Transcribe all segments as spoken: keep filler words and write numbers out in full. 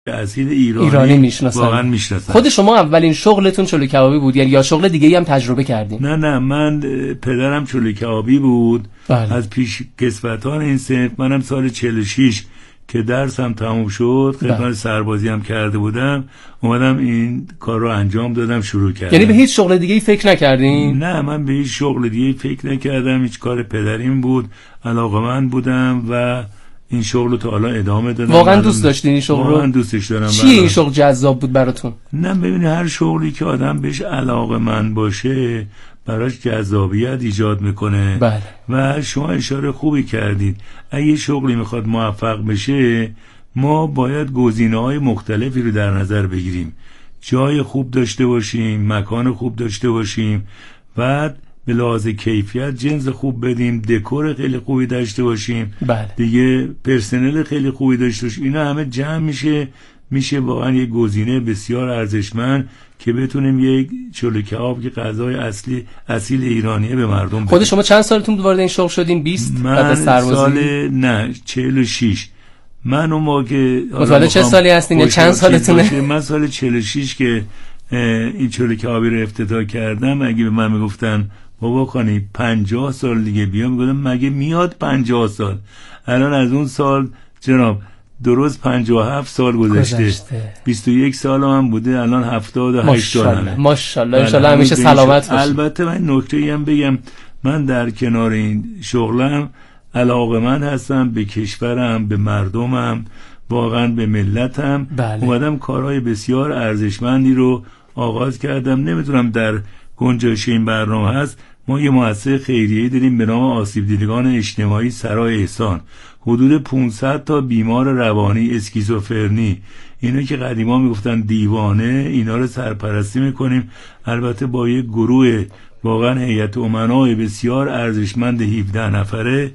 اصیل ایرانی, ایرانی میشناسن. واقعا میشناسن. خود شما اولین شغلتون چلو کبابی بود یا شغل دیگه‌ای هم تجربه کردین؟ نه نه من پدرم چلو کبابی بود. بله. از پیش کسوتان این صنف منم سال چهل و شش که درسم تموم شد خدمت سربازی هم کرده بودم اومدم این کار رو انجام دادم شروع کردم. یعنی به هیچ شغل دیگه‌ای فکر نکردین؟ نه من به هیچ شغل دیگه‌ای فکر نکردم. هیچ کار پدریم بود، علاقه‌مند بودم و این شغل رو تا حالا ادامه دادم. واقعا دوست داشتین این شغل رو؟ واقعا دوستش دارم. چیه این شغل جذاب بود براتون؟ نه ببینید هر شغلی که آدم بهش علاقه‌مند باشه براش جذابیت ایجاد میکنه. بله. و شما اشاره خوبی کردید. اگه شغلی میخواد موفق بشه ما باید گزینه‌های مختلفی رو در نظر بگیریم. جای خوب داشته باشیم، مکان خوب داشته باشیم، بعد به لحاظ کیفیت جنس خوب بدیم، دکور خیلی خوبی داشته باشیم. بله. دیگه پرسنل خیلی خوبی داشته باشیم. اینا همه جمع میشه میشه واقعا یک گزینه بسیار ارزشمند که بتونیم یک چلو کباب که غذای اصلی اصیل ایرانیه به مردم بدیم. خود شما چند سالتون وارد این شغل شدین؟ بیست من بعد از سربازی؟ سال نه چهل و شش. من اون موقع که متولد چه سالی هستین یا چند سالتونه؟ من سال چهل و شش که این چلو کبابی رو افتتاح کردم اگه به من میگفتن بابا خانی پنجاه سال دیگه بیا میگفتم مگه میاد پنجاه سال. الان از اون سال جناب درست پنجاه و هفت سال گذشته, گذشته. بیست و یک سال هم بوده الان هفتاد و هشت سال همه. ماشاءالله انشالله همیشه سلامت باشید. البته من نکته‌ای هم بگم من در کنار این شغلم علاقه‌مند هستم به کشورم، به مردمم، واقعا به ملتم. بله. اومدم کارهای بسیار ارزشمندی رو آغاز کردم. نمیدونم در گنجایش این برنامه هست ما یه مؤسسه خیریه‌ای داریم به نام آسیب دیدگان اجتماعی سرای احسان. حدود پانصد تا بیمار روانی اسکیزوفرنی اینا که قدیما میگفتن دیوانه اینا رو سرپرستی میکنیم. البته با یک گروه واقعا هیئت امنای بسیار ارزشمند هفده نفره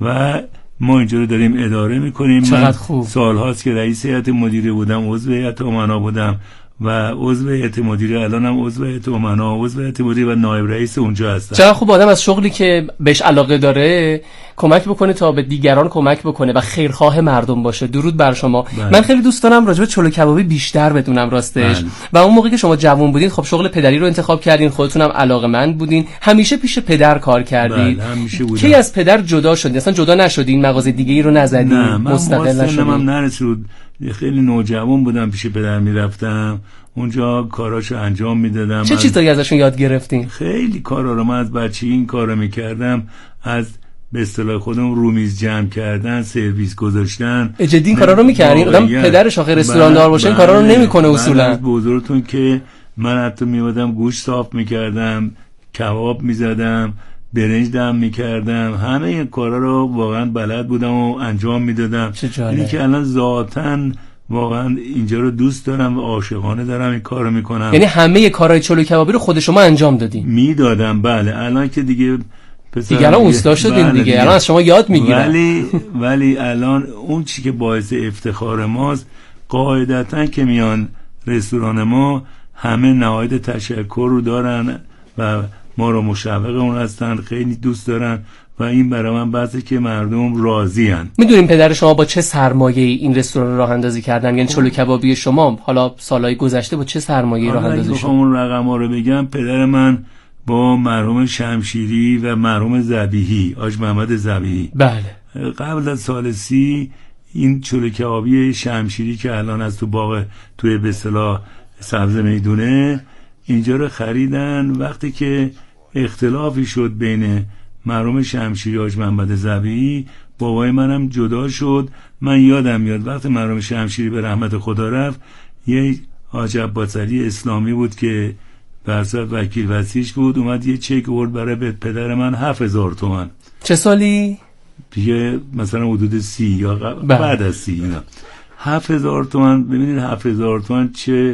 و ما اینجا رو داریم اداره میکنیم. من خوب. سالهاست که رئیس هیئت مدیره بودم، عضو هیئت امنا بودم و عضو هیئت مدیره، الانم عضو هیئت امنا، عضو هیئت مدیره و نایب رئیس اونجا هستم. چقدر خوب آدم از شغلی که بهش علاقه داره کمک بکنه تا به دیگران کمک بکنه و خیرخواه مردم باشه. درود بر شما. بله. من خیلی دوست دارم راجع به چلو کبابی بیشتر بدونم راستش. بله. و اون موقعی که شما جوان بودین خب شغل پدری رو انتخاب کردین، خودتون هم علاقه‌مند بودین، همیشه پیش پدر کار کردید. بله همیشه بودم. کی از پدر جدا شدین؟ اصلا جدا نشدین؟ مغازه دیگه‌ای رو نزدین؟ نه من مستقل نشدین؟ من نرسید. خیلی نوجوان بودم پیش پدر میرفتم اونجا کاراشو انجام میدادم. چه چیزایی ازشون یاد گرفتین؟ خیلی کارا رو من از بچگی این کارو میکردم. از به اصطلاح خودم رومیز جمع کردن، سرویس گذاشتن. جدی این کارا رو میکردین؟ آدم پدرش آخه رستوران دار باشه این کارا رو نمیکنه اصولا. از بزرگتون که من حتی میومدم گوشت صاف میکردم، کباب میزدم، برنج دم میکردم، همه این کارا رو واقعا بلد بودم و انجام میدادم. اینی که الان ذاتاً واقعا اینجا رو دوست دارم و عاشقانه دارم این کارو میکنم. یعنی همه کارهای چلو کبابی رو خود شما انجام دادین؟ میدادم بله. الان که دیگه دیگه الان اوستا شدین. بله دیگه الان از شما یاد میگیرن. ولی ولی الان اون چی که باعث افتخار ماست قاعدتا که میان رستوران ما همه نهایت تشکر رو دارن و ما رو مشوق اون هستن، خیلی دوست دارن و این برای من بحثه که مردم راضی هن. میدونیم پدر شما با چه سرمایه‌ای این رستوران راه اندازی کردن؟ یعنی چلو کبابی شما حالا سالهای گذشته با چه سرمایه‌ای راه اندازی شد؟ اون رقم‌ها رو بگم پدر من با مرحوم شمشیری و مرحوم ذبیحی، حاج محمد ذبیحی، بله قبل از سال سی این چلو کبابی شمشیری که الان از تو باغ توی به اصطلاح سبز میدونه اینجا رو خریدن. وقتی که اختلافی شد بین مرحوم شمشیری و حاج محمد ذبیحی بابای منم جدا شد. من یادم میاد وقتی مرحوم شمشیری به رحمت خدا رفت یه حاج عباسعلی اسلامی بود که برصد وکیل وصیش بود، اومد یه چک آورد برای پدر من هفت هزار تومان. چه سالی؟ دیگه مثلا حدود سی یا بعد از سی اینا. هفت هزار تومان. ببینید هفت هزار تومان چه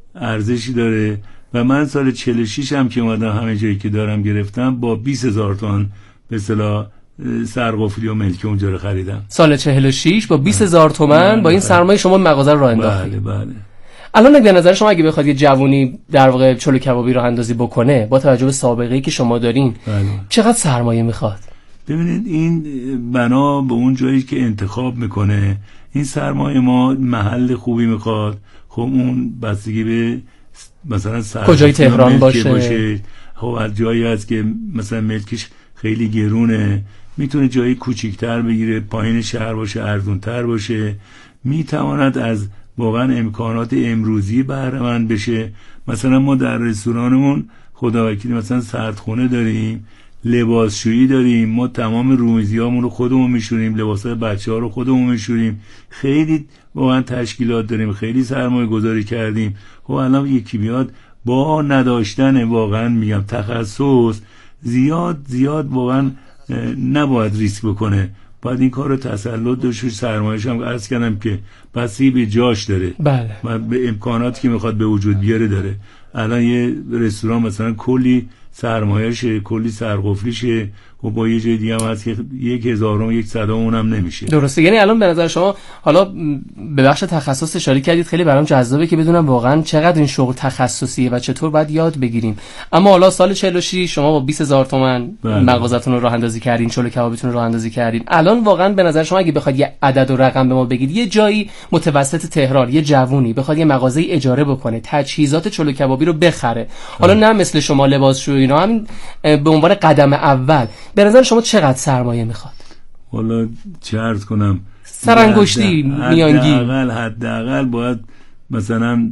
ارزشی داره. و من سال چهل و شش هم که اومدم همه جایی که دارم گرفتم با بیست هزار تومان به اصطلاح سرقفلی و ملکی اونجا رو خریدم. سال چهل و شش با بیست هزار تومان با این سرمایه شما مغازه رو راه انداختید. بله بله. الان به نظر شما اگه بخواد یه جوونی در واقع چلو کبابی راه اندازی بکنه با توجه به سابقه‌ای که شما دارین بله. چقدر سرمایه میخواد؟ ببینید این بنا به اون جایی که انتخاب میکنه. این سرمایه ما محل خوبی میخواد، خب اون بستگی به مثلا کجای تهران باشه. باشه خب از جایی هست که مثلا ملکش خیلی گرونه، میتونه جایی کوچیکتر بگیره، پایین شهر باشه، ارزونتر باشه، میتواند از واقعا امکانات امروزی بهره مند بشه. مثلا ما در رستورانمون خداوکیلی مثلا سردخونه داریم، لباسشویی داریم، ما تمام رومیزیامون رو خودمون میشوریم، لباسای بچه‌ها رو خودمون میشوریم، خیلی واقعا تشکیلات داریم، خیلی سرمایه گذاری کردیم. خب الان یکی بیاد با نداشتن واقعا میگم تخصص زیاد زیاد واقعا نباید ریسک بکنه، باید این کار رو تسلط داشت. سرمایه‌اش هم عرض کردم که بسی به جاش داره، بله، و به امکاناتی که میخواد به وجود بیاره داره. الان یه رستوران مثلا کلی سرمایه‌شه، کلی سرقفلیشه، و با یه جای دیگه هم هست که یک هزارم یک صدام اونم نمیشه. درسته. یعنی الان به نظر شما، حالا به بخش تخصص اشاره کردید، خیلی برام جذابه که بدونم واقعا چقدر این شغل تخصصیه و چطور باید یاد بگیریم. اما حالا سال چهل و شش شما با بیست هزار تومان مغازه‌تون رو راه اندازی کردین، چلو کبابیتون رو راه اندازی کردین. الان واقعا به نظر شما اگه بخواید یه عدد و رقم به ما بگید، یه جایی متوسط تهران یه جوونی بخواد یه مغازه اجاره بکنه، تجهیزات چلو کبابی رو بخره، حالا نه مثل شما لباسشویی اینا، همین به عنوان قدم اول، به نظر شما چقدر سرمایه میخواد؟ والا چه عرض کنم، سرانگشتی میانگین حداقل حداقل باید مثلا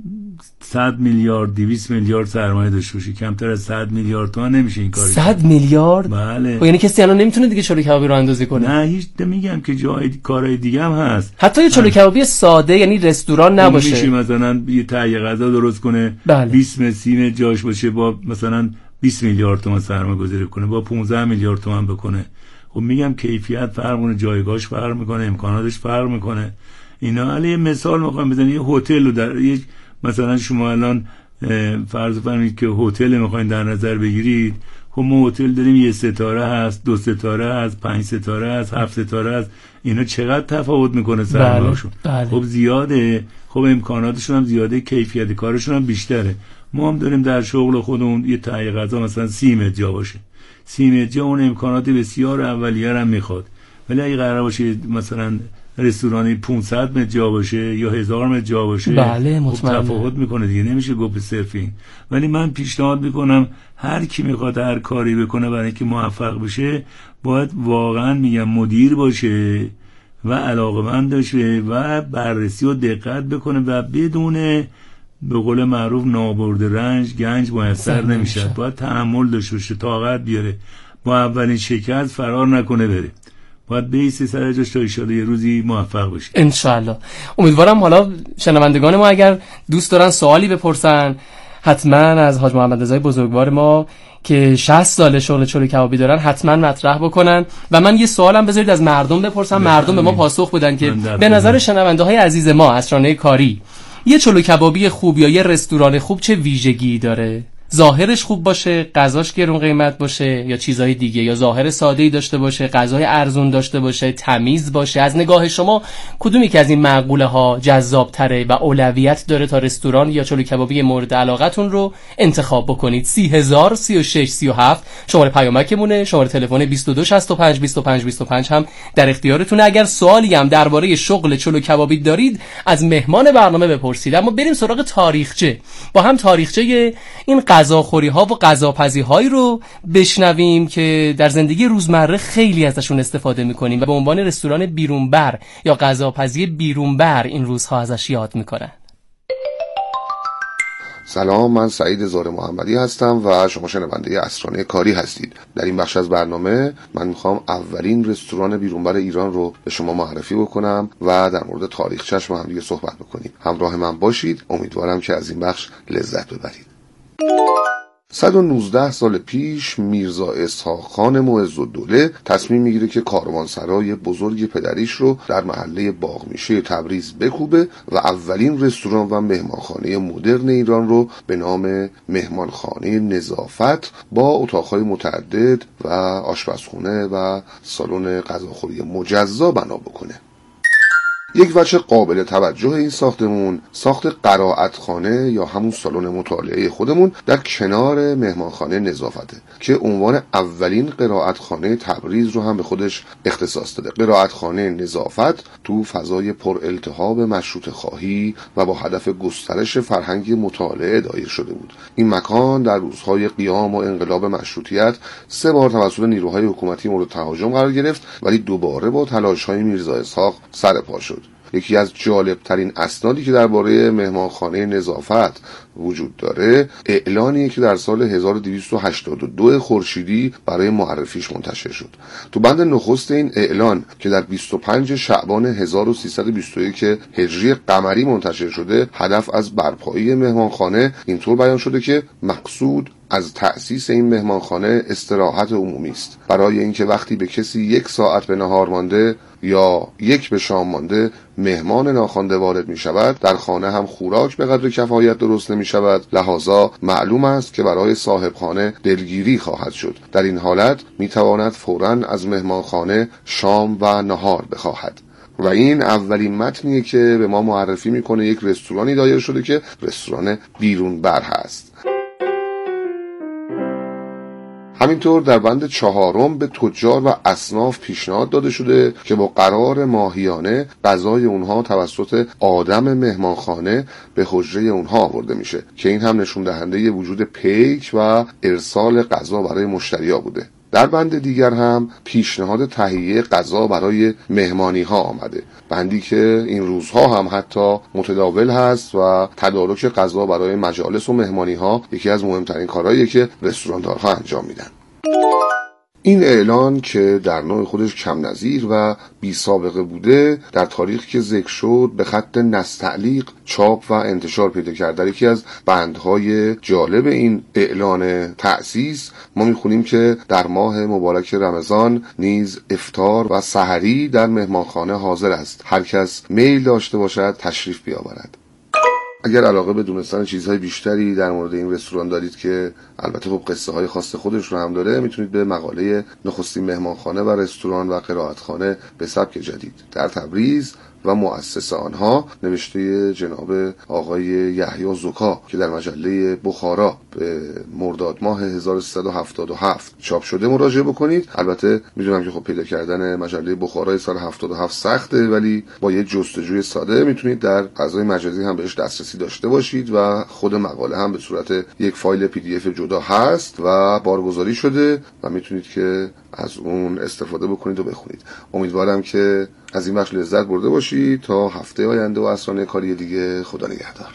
صد میلیارد دویست میلیارد سرمایه داشته باشی، کمتر از صد میلیارد تومان نمیشه این کاری. صد میلیارد؟ بله. و یعنی کسی الان نمیتونه دیگه چلو کبابی رو اندازی کنه؟ نه هیچ، میگم که جای کارهای دیگه هم هست، حتی یه چلو کبابی ساده، یعنی رستوران نباشه، میشه مثلا یه تهیه غذا درست کنه، بله. بیست متر سی متر جاش باشه، با مثلا بیست میلیارد تومان سرمایه گذاری کنه، با پانزده میلیارد تومان بکنه. خب میگم کیفیت فرق میکنه، جایگاهش فرق میکنه، امکاناتش فرق میکنه. اینا علی مثال میخوام بزنم، یه هتل رو در یک مثلا شما الان فرض فرمایید که هتل میخواین در نظر بگیرید، خب ما هتل داریم یه ستاره هست، دو ستاره هست، پنج ستاره هست، هفت ستاره هست، اینا چقدر تفاوت میکنه سرمایه‌شون؟ بله، بله. خب زیاده، خب امکاناتشون هم زیاده، کیفیت کارشون هم بیشتره. ما هم داریم در شغل خودمون یه تهیه غذا مثلا سی متر جا باشه، سی متر جا اون امکانات بسیار اولیه هم میخواد، ولی اگه قرار باشه مثلا رستورانی پانصد متر جا باشه یا هزار متر جا باشه، بله خب تفاوت میکنه دیگه، نمیشه گفت صرف این. ولی من پیشنهاد میکنم هر کی میخواد هر کاری بکنه برای اینکه موفق بشه، باید واقعا میگم مدیر باشه و علاقه‌مند باشه و بررسی و دقت بکنه و بدون به قول معروف نابرد رنج گنج میسر نمیشه. باید تحمل داشته باشه، طاقت بیاره، با اولین شکست فرار نکنه بره، باید بیسته سر جاش تا ایشالا یه روزی موفق بشه انشالله. امیدوارم حالا شنوندگان ما اگر دوست دارن سوالی بپرسن، حتما از حاج محمد رضای بزرگوار ما که شصت ساله شغل چلو کبابی دارن حتما مطرح بکنن. و من یه سوالم بذارید از مردم بپرسم، مردم به ما پاسخ بدن که به نظر شنونده های عزیز ما اسرانه کاری، یه چلو کبابی خوب یا یه رستوران خوب چه ویژگی داره؟ ظاهرش خوب باشه، غذاش گرون قیمت باشه، یا چیزای دیگه، یا ظاهر ساده‌ای داشته باشه، غذای ارزون داشته باشه، تمیز باشه؟ از نگاه شما کدومی که از این مقوله ها جذاب‌تره و اولویت داره تا رستوران یا چلو کبابی مورد علاقتون رو انتخاب بکنید؟ سی هزار سی و شش سی و هفت شماره پیامکمونه، شماره تلفن بیست و دو شصت و پنج بیست و پنج بیست و پنج هم در اختیارتونه. اگر سوالی هم درباره شغل چلو کبابی دارید از مهمان برنامه بپرسید. اما بریم سراغ تاریخچه، با هم تاریخچه این غذاخوری ها و غذاپزی هایی رو بشنویم که در زندگی روزمره خیلی ازشون استفاده میکنیم و به عنوان رستوران بیرونبر یا غذاپزی بیرونبر این روزها ازش یاد میکنن. سلام، من سعید زار محمدی هستم و شما شنونده اسرانه کاری هستید. در این بخش از برنامه من میخوام اولین رستوران بیرونبر ایران رو به شما معرفی بکنم و در مورد تاریخچه‌اش با هم دیگه صحبت بکنیم. همراه من باشید، امیدوارم که از این بخش لذت ببرید. صد و نوزده سال پیش میرزا اسحاق خان معزالدوله تصمیم میگیره که کاروانسرای بزرگ پدریش رو در محله باغمیشه تبریز بکوبه و اولین رستوران و مهمانخانه مدرن ایران رو به نام مهمانخانه نظافت با اتاقهای متعدد و آشپزخونه و سالن غذاخوری مجزا بنا بکنه. یک وجه قابل توجه این ساختمون ساخت قرائتخانه یا همون سالن مطالعه خودمون در کنار مهمانخانه نظافته که عنوان اولین قرائتخانه تبریز رو هم به خودش اختصاص داده. قرائتخانه نظافت تو فضای پر التهاب مشروطه خواهی و با هدف گسترش فرهنگ مطالعه دایر شده بود. این مکان در روزهای قیام و انقلاب مشروطیت سه بار توسط نیروهای حکومتی مورد تهاجم قرار گرفت ولی دوباره با تلاش‌های میرزا اسحاق سر پا شد. یکی از جالبترین اسنادی که درباره مهمانخانه نظافت وجود داره اعلانیه که در سال هزار و دویست و هشتاد و دو خورشیدی برای معرفیش منتشر شد. تو بند نخست این اعلان که در بیست و پنج شعبان هزار و سیصد و بیست و یک هجری قمری منتشر شده، هدف از برپایی مهمانخانه اینطور بیان شده که مقصود از تأسیس این مهمانخانه استراحت عمومی است، برای اینکه وقتی به کسی یک ساعت به نهار مانده یا یک به شام مانده مهمان ناخوانده وارد می شود، در خانه هم خوراک به قدر کفایت درست نمی شود، لحاظا معلوم است که برای صاحب خانه دلگیری خواهد شد. در این حالت می تواند فوراً از مهمانخانه شام و نهار بخواهد. و این اولین متنیه که به ما معرفی میکنه یک رستورانی دایر شده که رستوران بیرون بر هست. همینطور در بند چهارم به تجار و اصناف پیشنهاد داده شده که با قرار ماهیانه غذای اونها توسط آدم مهمانخانه به حجره اونها آورده میشه که این هم نشون دهنده وجود پیک و ارسال غذا برای مشتری‌ها بوده. در بند دیگر هم پیشنهاد تهیه غذا برای مهمانی ها آمده، بندی که این روزها هم حتی متداول هست و تدارک غذا برای مجالس و مهمانی ها یکی از مهمترین کارهاییه که رستوراندارها انجام میدن. این اعلان که در نوع خودش کم نظیر و بی سابقه بوده، در تاریخ که ذکر شد به خط نستعلیق چاپ و انتشار پیدا کرد. در یکی از بندهای جالب این اعلان تأسیس ما میخونیم که در ماه مبارک رمضان نیز افطار و سحری در مهمانخانه حاضر است، هر کس میل داشته باشد تشریف بیاورد. اگر علاقه به دونستن چیزهای بیشتری در مورد این رستوران دارید که البته خب قصه های خاص خودش رو هم داره، میتونید به مقاله نخستین مهمانخانه و رستوران و قرائتخانه به سبک جدید در تبریز و مؤسس آنها نوشته جناب آقای یحیی زکا که در مجله بخارا به مرداد ماه هزار و سیصد و هفتاد و هفت چاپ شده مراجعه بکنید. البته میدونم که خب پیدا کردن مجله بخارا سال هفتاد و هفت سخته، ولی با یه جستجوی ساده میتونید در فضای مجازی هم بهش دسترسی داشته باشید و خود مقاله هم به صورت یک فایل پی دی اف جدا هست و بارگذاری شده و میتونید که از اون استفاده بکنید و بخونید. امیدوارم که از این بخش لذت برده باشید. تا هفته آینده و اسرانه کاری دیگه، خدا نگهدار.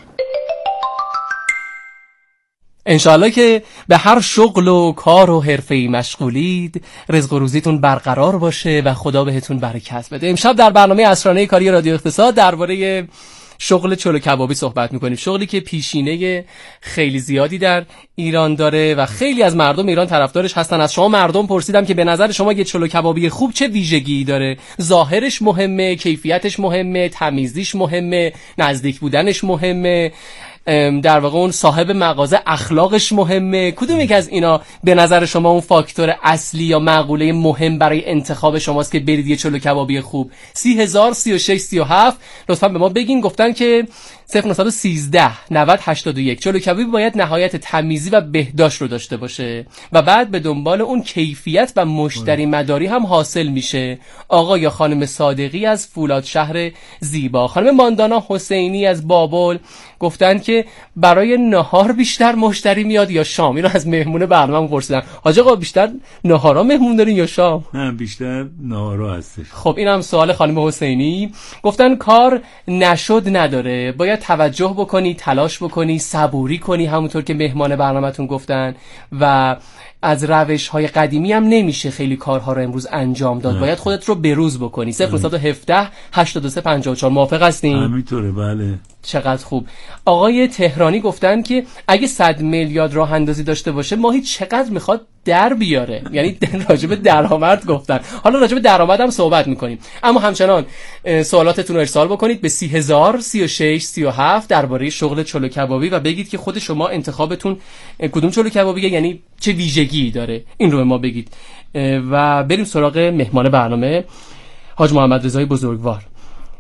انشالله که به هر شغل و کار و حرفه‌ای مشغولید رزق و روزیتون برقرار باشه و خدا بهتون برکت بده. امشب در برنامه اسرانه کاری رادیو اقتصاد درباره شغل چلو کبابی صحبت میکنیم، شغلی که پیشینه خیلی زیادی در ایران داره و خیلی از مردم ایران طرفدارش هستن. از شما مردم پرسیدم که به نظر شما یه چلو کبابی خوب چه ویژگی داره؟ ظاهرش مهمه، کیفیتش مهمه، تمیزیش مهمه، نزدیک بودنش مهمه، در واقع اون صاحب مغازه اخلاقش مهمه؟ کدوم یک از اینا به نظر شما اون فاکتور اصلی یا معقوله مهم برای انتخاب شماست که برید یه چلو کبابی خوب؟ سی هزار سی و شش سی و هفت لطفا به ما بگین. گفتن که صفر نهصد و سیزده نود هشتاد و یک چلو کبابی باید نهایت تمیزی و بهداشت رو داشته باشه و بعد به دنبال اون کیفیت و مشتری مداری هم حاصل میشه. آقا یا خانم صادقی از فولاد شهر زیبا، خانم ماندانا حسینی از بابل گفتن که برای نهار بیشتر مشتری میاد یا شام؟ اینو از مهمون برنامه پرسیدن. حاج آقا بیشتر نهارا مهمون دارین یا شام؟ نه بیشتر نهارا هستش. خب اینم سوال خانم حسینی. گفتن کار نشد نداره، باید توجه بکنی، تلاش بکنی، صبوری کنی، همونطور که مهمان برنامه‌تون گفتن، و از روش های قدیمی هم نمیشه خیلی کارها رو امروز انجام داد. نه. باید خودت رو بروز بکنی. صفر نهصد و هفده هشتاد و سه پنجاه و چهار موافق هستین؟ همینطوره. بله. چقدر خوب. آقای تهرانی گفتن که اگه صد میلیارد راه اندازی داشته باشه ماهی چقدر میخواد در بیاره؟ یعنی راجب درآمد گفتن. حالا راجب درآمد هم صحبت میکنیم، اما همچنان سوالاتتون رو ارسال بکنید به سی هزار سی و شش سی و هفت درباره شغل چلو کبابی و بگید که خود شما انتخابتون کدوم چلو کبابیه، یعنی چه ویژگی داره، این رو به ما بگید. و بریم سراغ مهمان برنامه حاج محمد رضای بزرگوار.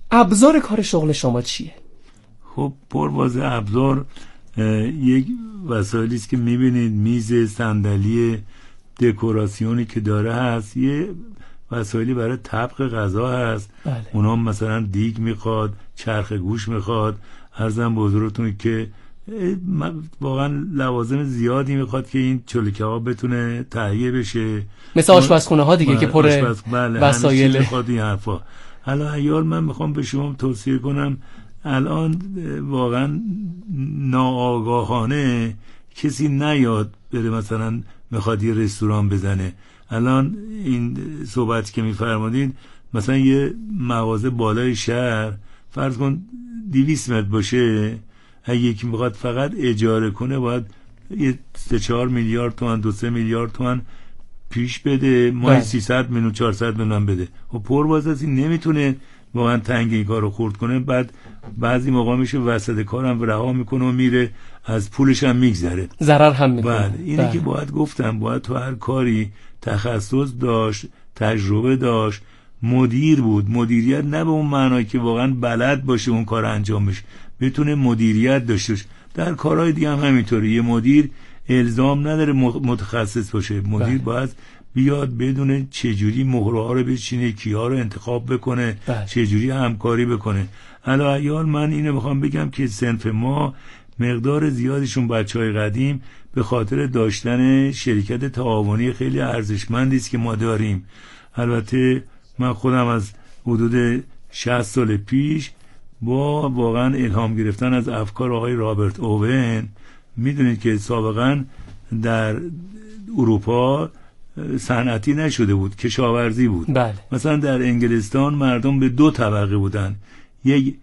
ابزار کار شغل شما چیه؟ خب پرواز ابزار یک وسایلی است که میبینید، میز، صندلی، دکوراسیونی که داره هست. یه وسایلی برای طبق غذا هست. بله. اونا مثلا دیگ میخواد، چرخ گوش میخواد. عرضم به حضورتون که واقعا لوازم زیادی میخواد که این چلو کباب بتونه تهیه بشه، مثل آشپزخونه ها دیگه که پر بله وسایل میخواد این حرفا. حالا عیال من میخوام به شما توصیه کنم، الان واقعا ناآگاهانه کسی نیاد بره مثلا میخواد یه رستوران بزنه. الان این صحبت که میفرمودین، مثلا یه مغازه بالای شهر فرض کن دویست متر باشه، اگه یکی میخواد فقط اجاره کنه باید یه سه چهار میلیارد تومان، دو سه میلیارد تومان پیش بده، ماهی سیصد میلیون چهارصد میلیون بده. و پرواز از این نمیتونه واقعا تنگ این کار رو خورد کنه. بعد بعضی موقع میشه وسط کارم رها میکنه و میره، از پولش هم میگذره، ضرر هم میکنه. بعد اینه بله. که باید گفتم باید تو هر کاری تخصص داشت، تجربه داشت، مدیر بود. مدیریت نه به اون معنی که واقعا بلد باشه اون کار انجام بشه، بتونه مدیریت داشته باشه. در کارهای دیگه هم همینطوره. یه مدیر الزام نداره متخصص باشه. مدیر بله. باید بیاد بدونه چجوری مهره ها رو بچینه، کیا رو انتخاب بکنه، بله. چجوری همکاری بکنه. علیال من اینو میخوام بگم که صنف ما مقدار زیادیشون بچهای قدیم به خاطر داشتن شرکت تعاونی خیلی ارزشمندی است که ما داریم. البته من خودم از حدود شصت سال پیش با واقعا الهام گرفتن از افکار آقای رابرت اوون، میدونید که سابقا در اروپا صنعتی نشده بود، کشاورزی بود. بله. مثلا در انگلستان مردم به دو طبقه بودن، یک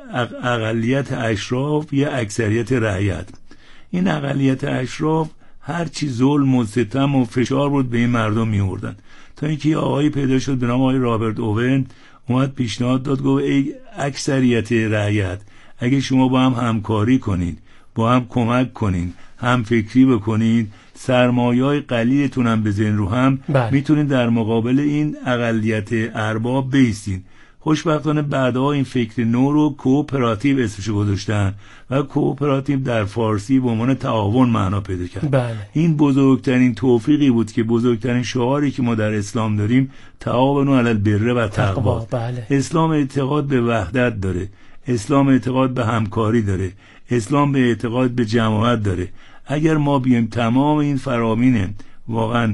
اقلیت اشراف، یک اکثریت رعیت. این اقلیت اشراف هر چی ظلم و ستم و فشار بود به این مردم میوردن، تا اینکه آقایی پیدا شد به نام آقای رابرت اوون، اومد پیشنهاد داد، گفت ای اکثریت رعیت، اگه شما با هم همکاری کنید، با هم کمک کنید، هم فکری بکنید، سرمایه‌های قلیلتون هم بزنین رو هم، میتونید در مقابل این اقلیت ارباب بیستین. خوشبختانه بعدها این فکر نو رو کوپراتیو اسمش گذاشتن و کوپراتیو در فارسی به عنوان تعاون معنا پیدا کرد. بله. این بزرگترین توفیقی بود که بزرگترین شعاری که ما در اسلام داریم، تعاونوا علی البر و تقوا. بله. اسلام اعتقاد به وحدت داره، اسلام اعتقاد به همکاری داره، اسلام به اعتقاد به جماعت داره. اگر ما بیایم تمام این فرامین واقعا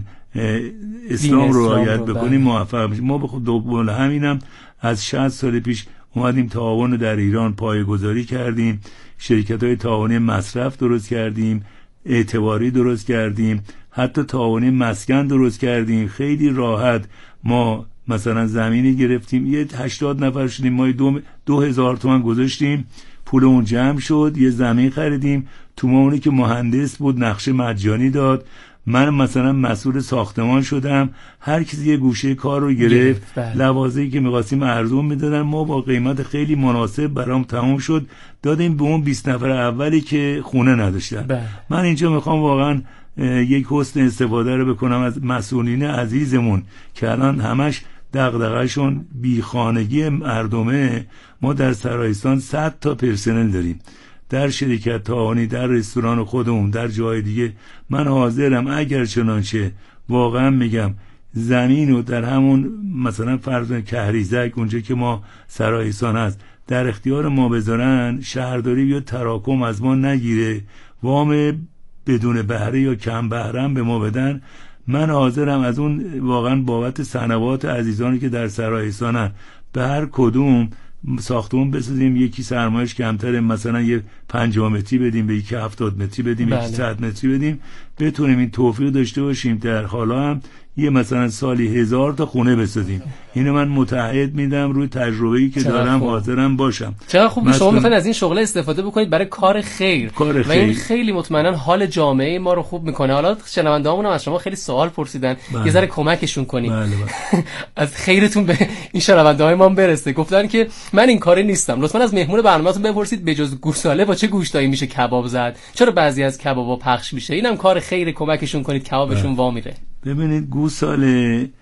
اسلام رو رعایت بکنیم موفق میشیم. ما به خود دوباره همینم از شصت سال پیش اومدیم تعاون رو در ایران پایه‌گذاری کردیم، شرکت‌های تعاونی مصرف درست کردیم، اعتباری درست کردیم، حتی تعاونی مسکن درست کردیم. خیلی راحت ما مثلا زمینی گرفتیم، یه هشتاد نفر شدیم، ما دو, دو هزار تومان گذاشتیم، پول اون جمع شد، یه زمین خریدیم. تو ما اونی که مهندس بود نقشه مجانی داد، من مثلا مسئول ساختمان شدم، هر کسی یه گوشه کار رو گرفت، لوازمی که می‌خواستیم ارزون میدادن، ما با قیمت خیلی مناسب برام تموم شد، دادیم به اون بیست نفر اولی که خونه نداشتن. بله. من اینجا میخوام واقعا یک حسن استفاده رو بکنم از مسئولین عزیزمون که الان همش دغدغه‌شون بیخانگی مردمه. ما در سرایستان صد تا پرسنل داریم، در شرکت تعاونی، در رستوران خودمون، در جای دیگه. من حاضرم اگر چنانچه واقعا میگم زمین رو در همون مثلا فرض کهریزک اونجا که ما سرایستان هست در اختیار ما بذارن، شهرداری یا تراکم از ما نگیره، وام بدون بهره یا کم بهره هم به ما بدن، من حاضرم از اون واقعا بابت صنوات عزیزانی که در سرایستانن به هر کدوم ساختمون بسازیم، یکی سرمایش کمتره، مثلا یه پنجاه متری بدیم، به یکی هفتاد متری بدیم، بله. یکی صد متری بدیم، بتونیم این توفیق داشته باشیم در حالا هم یه مثلا سالی هزار تا خونه بسازیم. اینو من متعهد میدم روی تجربه‌ای که دارم خوب. حاضرم باشم. چقدر خوب شما میخواین از این شغل استفاده بکنید برای کار خیر. کار و این خیلی مطمئنا حال جامعه ما رو خوب میکنه. حالا شنوندهامون هم از شما خیلی سوال پرسیدن، بله. یه ذره کمکشون کنید. بله بله. از خیرتون به این شنونده‌های ما برسه. گفتن که من این کاری نیستم. لطفاً از مهمون برنامه‌تون بپرسید بجز گوساله با چه گوشتایی میشه کباب زد؟ چرا بعضی از کبابا پخش میشه؟ اینم کار خیر، کمکشون کنید کبابشون وا میره. ببینید گوساله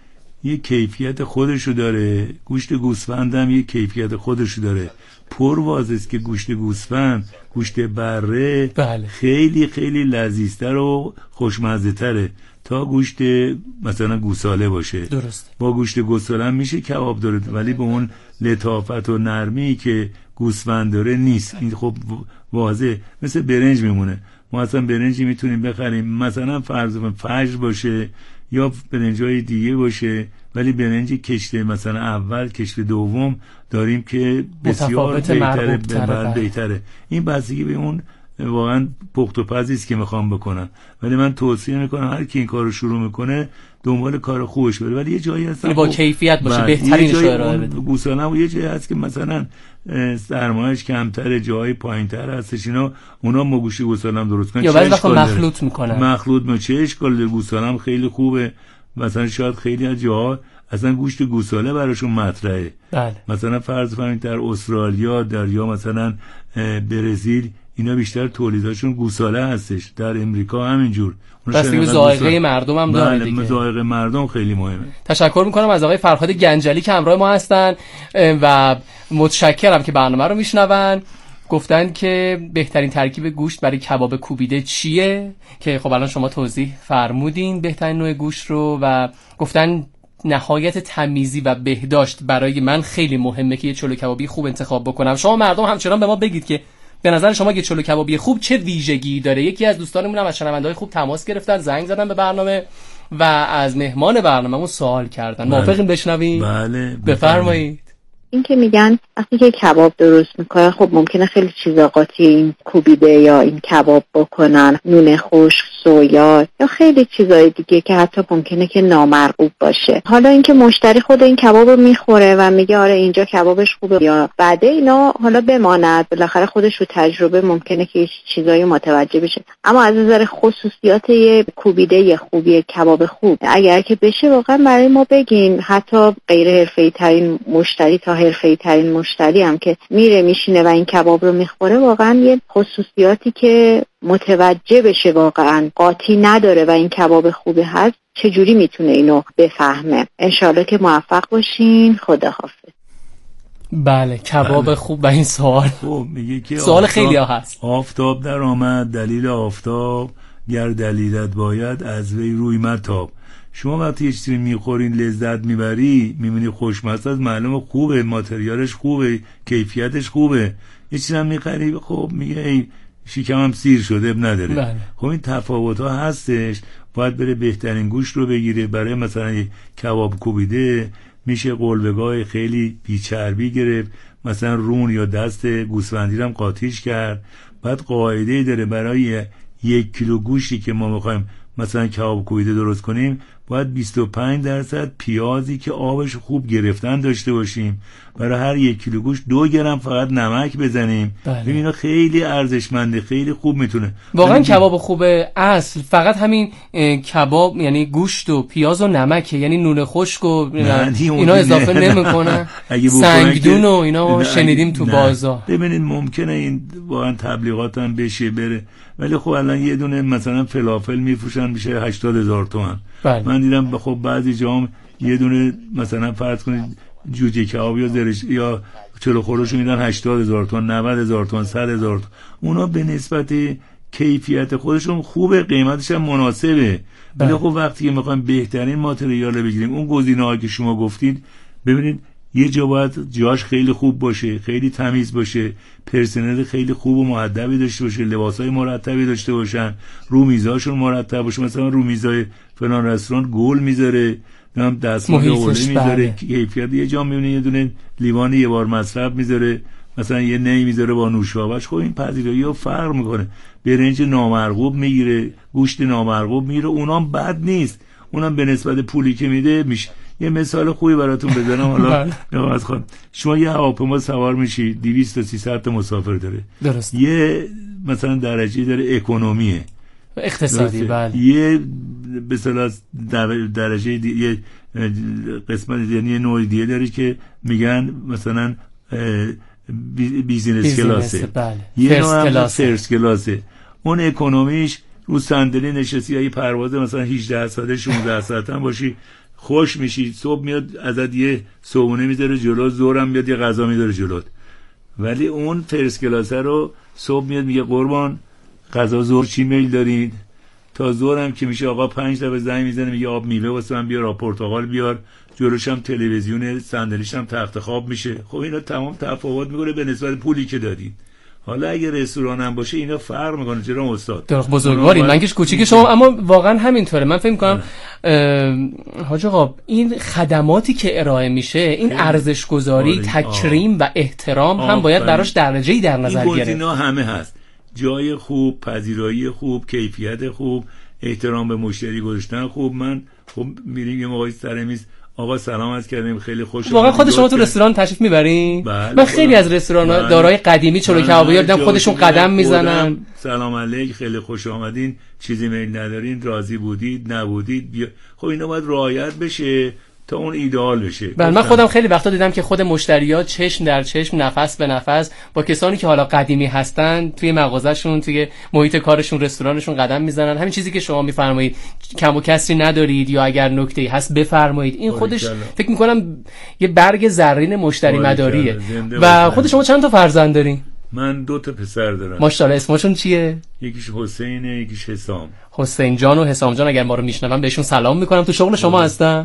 یه کیفیت خودشو داره، گوشت گوسفند هم یه کیفیت خودشو داره. پرواز است که گوشت گوسفند، گوشت بره بله. خیلی خیلی لذیذتر و خوشمزه تره تا گوشت مثلا گوساله باشه. درست. با گوشت گوساله هم میشه کباب داره، ولی به اون لطافت و نرمی که گوسفند داره نیست. این خب واضحه. مثل برنج میمونه. ما اصلا برنجی میتونیم بخریم مثلا فرض کن فجر باشه یا برنجای دیگه باشه، ولی برنج کشته مثلا اول کشته دوم داریم که بسیار بهتره بهتره, بهتره. این بستگی به اون واقعا پخت و پزی است که میخوام بکنم، ولی من توصیه میکنم هر کی این کارو شروع میکنه دنبال کار خوبش بره، ولی یه جایی هست با کیفیت باشه، بهترینش رو ارائه بده. گوساله یه جایی هست که مثلا سرمایه‌اش کمتره، جای پایینتر هستش، اینا اونا موگوشی گوساله هم درست کنن یا بعضی وقتا مخلوط میکنن. مخلوط می چه اشکال داره؟ گوساله هم خیلی خوبه. مثلا شاید خیلی از جاها اصلا گوشت گوساله براشون مطرحه. بله. مثلا فرض کنید در استرالیا، در یا مثلا برزیل، اینا بیشتر تولیداشون گوساله هستش. در امریکا همینجور. بستگی به ذائقه مردم هم داره دیگه. بله، ذائقه مردم خیلی مهمه. تشکر میکنم از آقای فرهاد گنجلی که همراه ما هستن و متشکرم که برنامه رو میشنون. گفتن که بهترین ترکیب گوشت برای کباب کوبیده چیه، که خب الان شما توضیح فرمودین بهترین نوع گوشت رو، و گفتن نهایت تمیزی و بهداشت برای من خیلی مهمه که یه چلو کبابی خوب انتخاب بکنم. شما مردم همچنان به ما بگید که به نظر شما یه چلو کبابی خوب چه ویژگی داره. یکی از دوستانمون هم از شنونده‌های خوب تماس گرفتن، زنگ زدن به برنامه و از مهمان برنامه‌مون سوال کردن. موافقین بشنویم؟ بله، بفرمایید. این که میگن وقتی که کباب درست میکنه، خب ممکنه خیلی چیزا قاطی این کوبیده یا این کباب بکنن، نون خشک، سویا یا خیلی چیزای دیگه که حتی ممکنه که نامرغوب باشه. حالا اینکه مشتری خود این کباب رو میخوره و میگه آره اینجا کبابش خوبه یا بده، اینا حالا بماند، بالاخره خودش رو تجربه ممکنه که چیزایی متوجه بشه. اما از نظر خصوصیات یه کوبیده یه خوبی کباب خوب اگر که بشه واقعا برای ما بگین، حتی غیر حرفه‌ای ترین مشتری تا حرفه‌ای ترین مشتری هم که میره میشینه و این کباب رو میخوره، واقعا یه خصوصیاتی که متوجه بشه واقعا قاطی نداره و این کباب خوبه هست، چجوری میتونه اینو بفهمه. انشالله که موفق باشین. خداحافظ. بله، کباب بله. خوب و این سوال خب میگه که سوال خیلی ها هست. آفتاب در آمد دلیل آفتاب، گر دلیلت باید از وی روی متاب. شما وقتی یه چیزی میخورین لذت میبری، میبینی خوشمزه است، معلومه خوبه، ماتریالش خوبه، کیفیتش خوبه. یه چیزی هم میخری خب میگه ای شکمم سیر شده، اب نداره. بله. خب این تفاوت ها هستش. باید بره بهترین گوشت رو بگیره. برای مثلا کباب کوبیده میشه قلبگاه خیلی بیچربی گرفت، مثلا رون یا دست گوسفندی رو هم قاطیش کرد. بعد قاعده داره برای یک کیلو گوشتی که ما میخوایم مثلا کباب کوبیده درست کنیم، باید بیست و پنج درصد پیازی که آبش خوب گرفتن داشته باشیم. برای هر یک کیلو گوشت دو گرم فقط نمک بزنیم. ببین خیلی ارزشمنده، خیلی خوب میتونه. واقعا کباب خوبه اصل فقط همین کباب، یعنی گوشت و پیاز و نمکه، یعنی نون خشک و اینا اضافه نمیکنه. سنگدون و اینا شنیدیم تو بازار. ببینید ممکنه این واقعا تبلیغات هم بشه بره، ولی خب الان یه دونه مثلا فلافل میفروشن میشه هشتاد هزار تومان. بله. من دیدم خب بعضی جام یه دونه مثلا فرض کنید جوجه کباب یا زرش یا چلو خورش میدن هشتاد هزار تومان، نود هزار تومان، صد هزار تومان. اونا به نسبت کیفیت خودشون خوبه، قیمتش هم مناسبه. ولی خب وقتی که میخوایم بهترین ماتریال بگیریم، اون گزینه‌هایی که شما گفتید، ببینید یه جا باید جاش خیلی خوب باشه، خیلی تمیز باشه، پرسنل خیلی خوب و مؤدبی داشته باشه، لباسای مرتبی داشته باشن، رو میزاشون مرتب باشه. مثلا رو میزای فلان رستوران گل میذاره، هم دستمال اوله میذاره، کیفیت. یه جا میبینی یه دونه لیوان یه بار مصرف میذاره، مثلا یه نی میذاره با نوشابهش. خب این پذیرایی‌ها فرق میکنه. برنج نامرغوب میگیره، گوشت نامرغوب میگیره، اونام بد نیست، اونم به نسبت پولی که میده میشه. یه مثال خوبی براتون بزنم. حالا نماز خواهد شما یه هواپیما سوار میشی، دویست تا سیصد تا مسافر داره. درست. یه مثلا درجه داره اکونومیه، اقتصادی. بله. یه به اصطلاح درجه دی... یه قسمت یعنی یه نوع دیگه داره که میگن مثلا بی... بیزینس کلاسه. بله. یه نوع هم فرست کلاسه. اون اکونومیش رو صندلی نشستی، یه پرواز مثلا هجده ساعته شانزده ساعته هم باشی، خوش میشی. صبح میاد ازت یه صبحونه میذاره جلو، ظهرم میاد یه غذا میذاره جلوت. ولی اون فرست کلاسه رو صبح میاد میگه قربان غذا ظهر چی میل دارید؟ تا ظهرم که میشه آقا پنج تا به زنگ میزنه میگه آب میوه واسه من بیار، آب پرتقال بیار، جلوش هم تلویزیون، صندلیش هم تخت خواب میشه. خب اینا تمام تفاوت میکنه به نسبت پولی که دادید. حالا اگه رستوران هم باشه اینا فرق میکنه. چرا استاد در بزرگواری من کش کوچیک شما، اما واقعا همینطوره. من فکر میکنم حاج آقا این خدماتی که ارائه میشه، این ارزش گذاری، تکریم و احترام هم باید براش درجه‌ای در نظر گرفت. این گزینا همه هست، جای خوب، پذیرایی خوب، کیفیت خوب، احترام به مشتری گذاشتن خوب. من خب میریم یه موقعی سر میز آقا سلام عرض کردیم خیلی خوش. واقعا خود شما تو رستوران تشریف میبرین؟ بله من خیلی از رستوران‌ها دارای قدیمی چلو کبابی دیدم خودشون قدم میزنن، سلام علیک، خیلی خوش آمدین، چیزی میل ندارین، راضی بودید نبودید بیا. خب اینا باید رعایت بشه تا اون ایدئال بشه. بله من خودم خیلی وقتا دیدم که خود مشتری‌ها چشم در چشم، نفس به نفس با کسانی که حالا قدیمی هستن توی مغازه‌شون، توی محیط کارشون، رستورانشون قدم میزنن. همین چیزی که شما میفرمایید، کم و کسری ندارید یا اگر نکته‌ای هست بفرمایید، این خودش فکر می‌کنم یه برگ زرین مشتری مداریه. و خود شما چند تا فرزند دارین؟ من دو تا پسر دارم. ماشاءالله. اسمشون چیه؟ یکیش حسینه، یکیش حسام. حسین جان و حسام جان اگر ما رو میشنون بهشون سلام میکنم. تو شغل شما هستن؟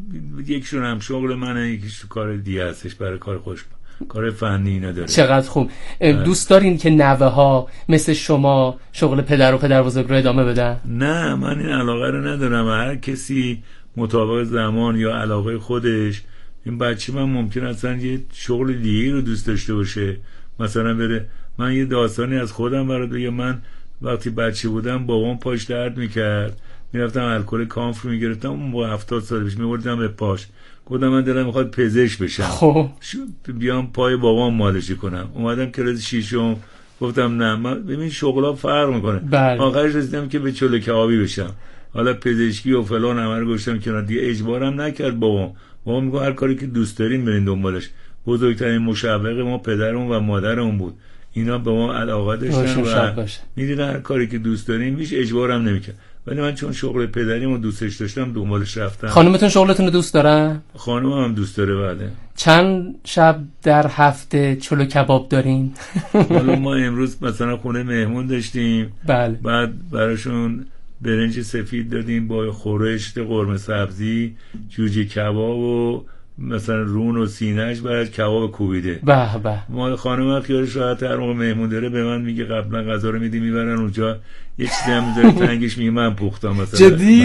یکشون هم شغل منه، یکیش تو کار دیگه هستش، برای کار خوش کار فنی اینا داره. چقدر خوب. دوست دارین که نوه ها مثل شما شغل پدر و پدر بزرگ رو ادامه بدن؟ نه من این علاقه رو ندارم. هر کسی مطابق زمان یا علاقه خودش. این بچه من ممکن اصلا یه شغل دیگه رو دوست داشته باشه، مثلا بره. من یه داستانی از خودم برات بگم. من وقتی بچه بودم بابام پاش درد میکرد، میرفتم الکل کانف رو میگرفتم، اون با هفتاد سال پیش میوردم به پاش. گفتم من دلم میخواد پزشک بشم، خب بیام پای بابام مالشی کنم. اومدم کلاس ششم، گفتم نه من ببین شغلا فرق میکنه. بله. آخرش رسیدم که به چلو کبابی بشم. حالا پزشکی و فلان همه رو گذاشتم کنار دیگه. اجبارم نکرد بابام. بابام میگه هر کاری که دوست دارین برین دنبالش. بزرگترین مشوق ما پدرمون و مادرمون بود. اینا به ما علاقه داشتن و میدونن هر کاری که دوست دارین هیچ اجبارم نمیکرد. ولی من چون شغل پدریمو دوستش داشتم دنبالش رفتم. خانومتون شغلتون رو دوست دارن؟ خانومم هم دوست داره. بله. چند شب در هفته چلو کباب دارین؟ حالا ما امروز مثلا خونه مهمون داشتیم. بله. بعد براشون برنج سفید دادیم با خورشت قرمه سبزی، جوجه کباب و مثلا رون و سینه‌اش بعد کباب کوبیده. به به. ما خانم خیالش راحت، هر موقع مهمون داره به من میگه قبلا غذا رو میدی میبرن اونجا، یه چیزی هم میذاره تنگش میگه من پختم مثلا. جدی؟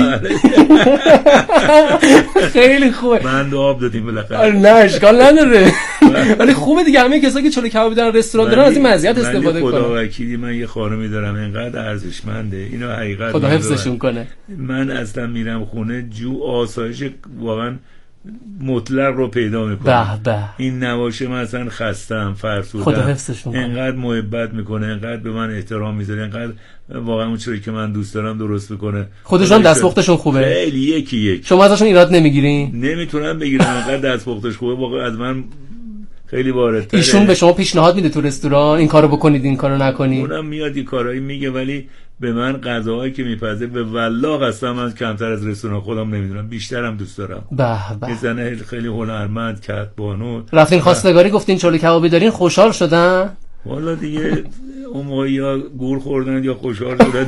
خیلی خوبه. من آب دادیم بالاخره. نه اشکال نداره. ولی خوبه دیگه، همه کسایی که چلو کباب دارن رستوران دارن از این مزیت استفاده کنن. خدا وکیلی من یه خانمی دارم اینقدر ارزشمنده، اینو حقیقت خدا حفظشون کنه. من اصلا میرم خونه جو آسایش واقعا مطلق رو پیدا میکنم. به به. این نباشه من اصلا خستم، فرسودم. خدا حفظشون کنه. انقدر محبت میکنه، انقدر به من احترام میذاره، انقدر واقعا اون چیزی که من دوست دارم درست میکنه. خودشون دستپختشون خوبه. خیلی یکی یک. شما ازشون ایراد نمیگیرین؟ نمیتونم بگیرم، انقدر دستپختش خوبه واقعا از من خیلی واردتره. ایشون به شما پیشنهاد میده تو رستوران این کارو بکنید این کارو نکنید؟ اونم میاد این کارایی میگه، ولی به من غذاهایی که میپزه به والله قسم من کمتر از رستوران خودم نمیدونم، بیشترم دوست دارم. به به. یه زنه خیلی هنرمند، کتبانو. رفتین خواستگاری گفتین چلو کبابی دارین، خوشحال شدن؟ والا دیگه اون موقع یا گور خوردن یا خوشحال شدن.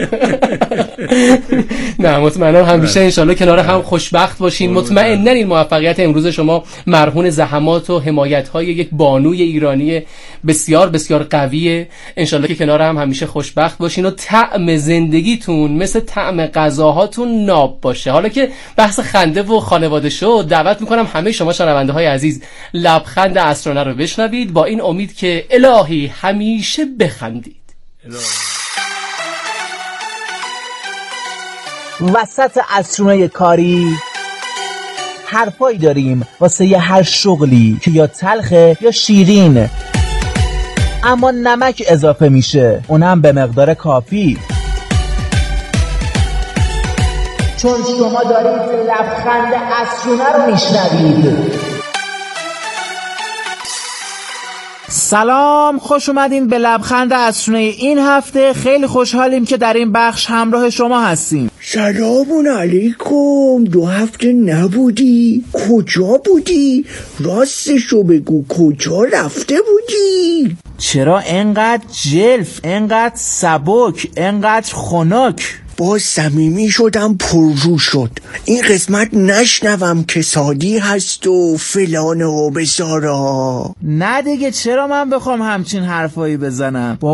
نه مطمئنا همیشه انشالله کنار هم خوشبخت باشین. مطمئنا این موفقیت امروز شما مرهون زحمات و حمایت‌های یک بانوی ایرانی بسیار بسیار قویه. انشالله که کنار هم همیشه خوشبخت باشین و طعم زندگیتون مثل طعم غذاهاتون ناب باشه. حالا که بحث خنده و خانواده شو، دعوت میکنم همه شما شنونده‌های عزیز لبخند عصرانه رو بشنوید با این امید که الهی همیشه بخندید. وسط عصرونه کاری حرفایی داریم واسه یه هر شغلی که یا تلخه یا شیرین، اما نمک اضافه میشه، اونم به مقدار کافی. چون شما دارید لبخند عصرونه رو میشنوید. سلام، خوش اومدین به لبخند عصرونه این هفته. خیلی خوشحالیم که در این بخش همراه شما هستیم. سلام علیکم. دو هفته نبودی؟ کجا بودی؟ راستشو بگو، کجا رفته بودی؟ چرا انقدر جلف، انقدر سبک، انقدر خنک؟ باز صمیمی شدم، پررو شد. این قسمت نشنوم که سادی هست و فلان و بسارا. نه دیگه، چرا من بخوام همچین حرفایی بزنم؟